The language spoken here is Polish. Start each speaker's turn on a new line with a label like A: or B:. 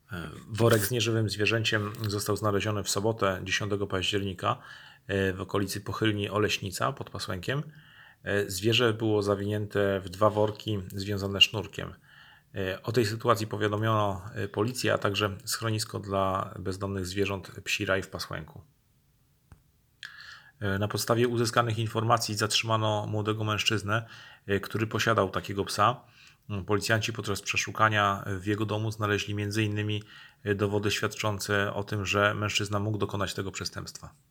A: Worek z nieżywym zwierzęciem został znaleziony w sobotę 10 października w okolicy Pochylni Oleśnica pod Pasłękiem. Zwierzę było zawinięte w 2 worki związane sznurkiem. O tej sytuacji powiadomiono policję, a także schronisko dla bezdomnych zwierząt Psi Raj w Pasłęku. Na podstawie uzyskanych informacji zatrzymano młodego mężczyznę, który posiadał takiego psa. Policjanci podczas przeszukania w jego domu znaleźli m.in. dowody świadczące o tym, że mężczyzna mógł dokonać tego przestępstwa.